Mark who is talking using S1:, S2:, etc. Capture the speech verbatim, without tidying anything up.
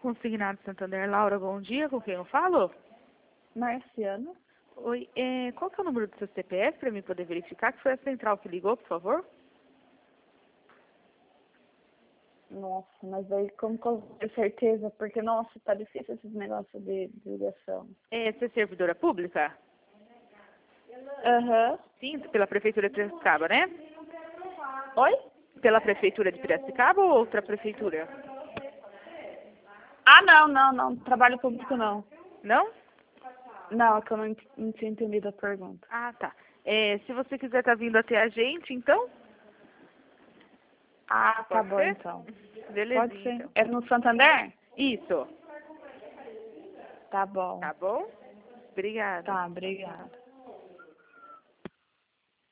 S1: Consignado Santander, Laura, bom dia. Com quem eu falo?
S2: Marciano.
S1: Oi, é, qual que é o número do seu C P F para mim poder verificar que foi a central que ligou, por favor?
S2: Nossa, mas aí como que eu vou ter certeza? Porque, nossa, tá difícil esses negócios de, de ligação.
S1: É, você é servidora pública?
S2: Aham.
S1: Sim, pela Prefeitura de Piracicaba, né?
S2: Oi?
S1: Pela Prefeitura de Piracicaba ou outra prefeitura?
S2: Ah, não, não, não. Trabalho público não.
S1: Não?
S2: Não, é que eu não, ent- não tinha entendido a pergunta.
S1: Ah, tá. É, se você quiser estar vindo até a gente, então,
S2: Ah, tá
S1: pode
S2: bom
S1: ser?
S2: então.
S1: Belezinha,
S2: Pode ser.
S1: então.
S2: É no Santander?
S1: Isso.
S2: Tá bom.
S1: Tá bom? Obrigada.
S2: Tá, obrigada.